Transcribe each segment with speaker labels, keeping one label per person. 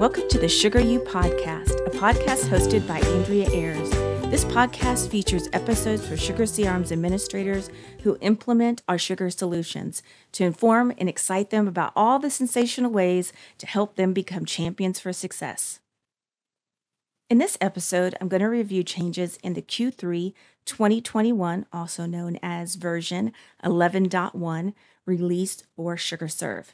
Speaker 1: Welcome to the Sugar U Podcast, a podcast hosted by Andrea Ayers. This podcast features episodes for Sugar CRM's administrators who implement our sugar solutions to inform and excite them about all the sensational ways to help them become champions for success. In this episode, I'm going to review changes in the Q3 2021, also known as version 11.1, release for SugarServe.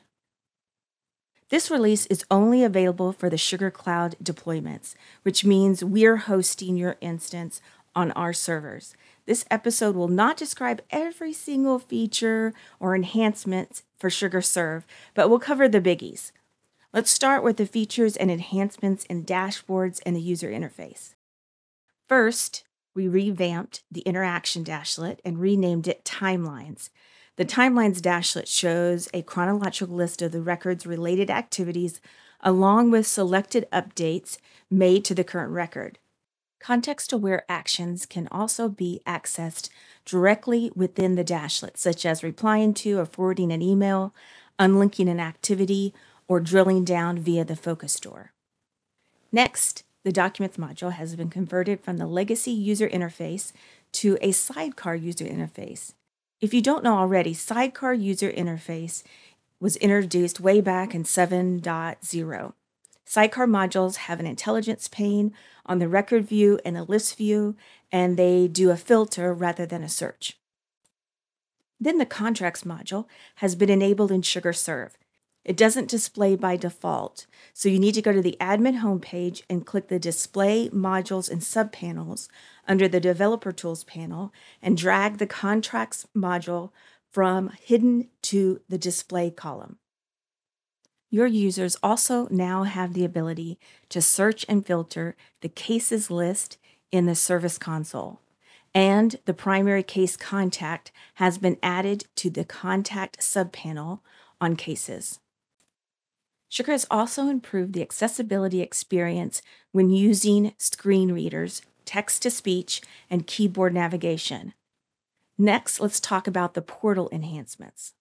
Speaker 1: This release is only available for the Sugar Cloud deployments, which means we're hosting your instance on our servers. This episode will not describe every single feature or enhancement for SugarServe, but we'll cover the biggies. Let's start with the features and enhancements in dashboards and the user interface. First, we revamped the interaction dashlet and renamed it Timelines. The Timelines dashlet shows a chronological list of the record's related activities along with selected updates made to the current record. Context-aware actions can also be accessed directly within the dashlet, such as replying to or forwarding an email, unlinking an activity, or drilling down via the focus store. Next, the Documents module has been converted from the legacy user interface to a Sidecar user interface. If you don't know already, Sidecar user interface was introduced way back in 7.0. Sidecar modules have an intelligence pane on the record view and a list view, and they do a filter rather than a search. Then the Contracts module has been enabled in SugarServe. It doesn't display by default, so you need to go to the admin homepage and click the Display Modules and Subpanels under the Developer Tools panel and drag the Contracts module from Hidden to the Display column. Your users also now have the ability to search and filter the cases list in the Service Console, and the primary case contact has been added to the Contact subpanel on cases. Sugar has also improved the accessibility experience when using screen readers, text-to-speech, and keyboard navigation. Next, let's talk about the portal enhancements.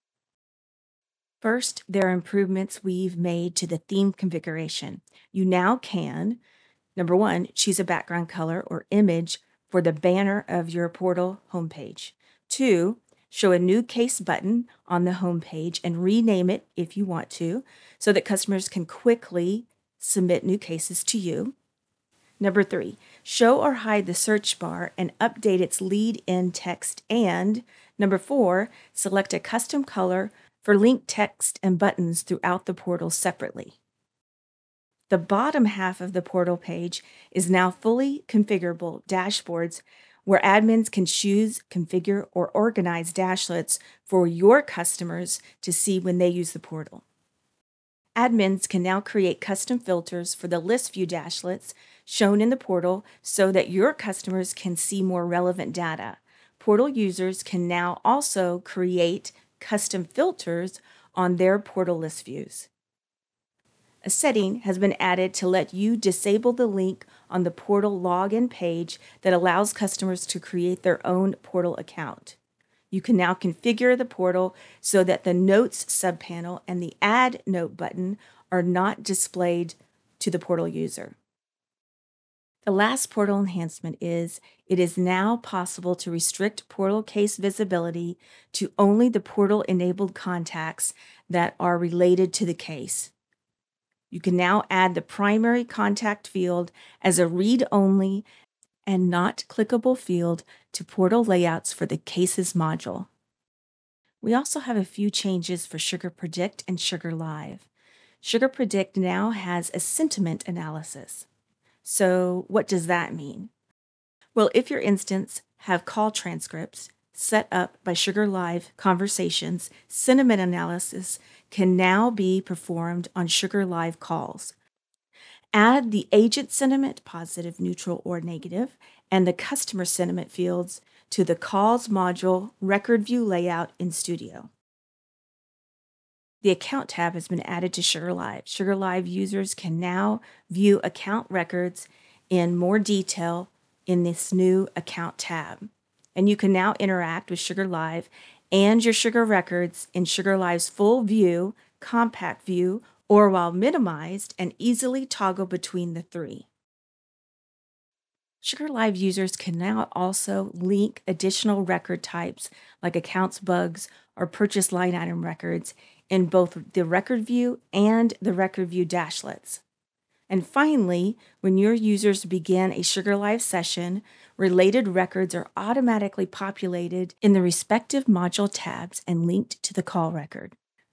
Speaker 1: First, there are improvements we've made to the theme configuration. You now can, number one, choose a background color or image for the banner of your portal homepage. Two, show a new case button on the homepage and rename it if you want to, so that customers can quickly submit new cases to you. Number three, show or hide the search bar and update its lead-in text. And number four, select a custom color for linked text and buttons throughout the portal separately. The bottom half of the portal page is now fully configurable dashboards where admins can choose, configure, or organize dashlets for your customers to see when they use the portal. Admins can now create custom filters for the list view dashlets shown in the portal so that your customers can see more relevant data. Portal users can now also create custom filters on their portal list views. A setting has been added to let you disable the link on the portal login page that allows customers to create their own portal account. You can now configure the portal so that the Notes subpanel and the Add Note button are not displayed to the portal user. The last portal enhancement is it is now possible to restrict portal case visibility to only the portal-enabled contacts that are related to the case. You can now add the primary contact field as a read-only and not clickable field to portal layouts for the Cases module. We also have a few changes for Sugar Predict and Sugar Live. Sugar Predict now has a sentiment analysis. So what does that mean? Well, if your instance have call transcripts set up by Sugar Live conversations, sentiment analysis can now be performed on Sugar Live calls. Add the agent sentiment, positive, neutral, or negative, and the customer sentiment fields to the Calls module record view layout in Studio. The Account tab has been added to Sugar Live. Sugar Live users can now view account records in more detail in this new Account tab. And you can now interact with Sugar Live and your Sugar records in Sugar Live's full view, compact view, or while minimized and easily toggle between the three. SugarLive users can now also link additional record types like accounts bugs or purchase line item records in both the record view and the record view dashlets. And finally, when your users begin a SugarLive session, related records are automatically populated in the respective module tabs and linked to the call record.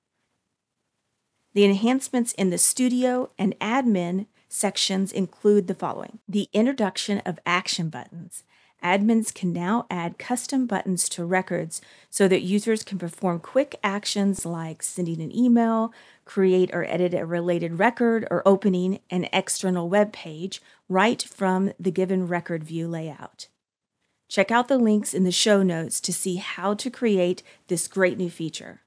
Speaker 1: The enhancements in the Studio and Admin sections include the following: the introduction of action buttons. Admins can now add custom buttons to records so that users can perform quick actions like sending an email, create or edit a related record, or opening an external web page right from the given record view layout. Check out the links in the show notes to see how to create this great new feature.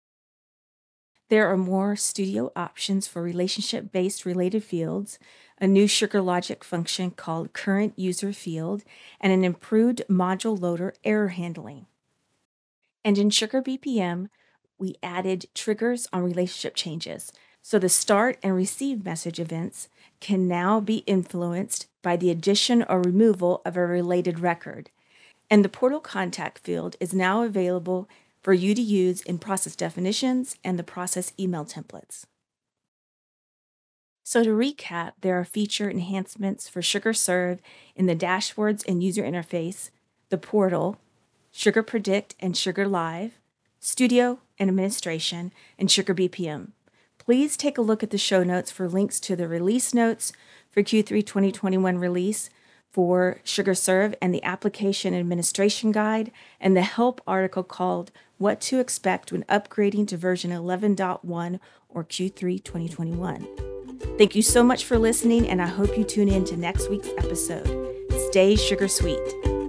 Speaker 1: There are more Studio options for relationship-based related fields, a new SugarLogic function called Current User Field, and an improved module loader error handling. And in SugarBPM, we added triggers on relationship changes, so the start and receive message events can now be influenced by the addition or removal of a related record. And the portal contact field is now available for you to use in process definitions and the process email templates. So to recap, there are feature enhancements for SugarServe in the dashboards and user interface, the portal, SugarPredict and SugarLive, Studio and administration, and SugarBPM. Please take a look at the show notes for links to the release notes for Q3 2021 release for SugarServe and the application administration guide and the help article called What to Expect When Upgrading to version 11.1 or Q3 2021. Thank you so much for listening, and I hope you tune in to next week's episode. Stay sugar sweet.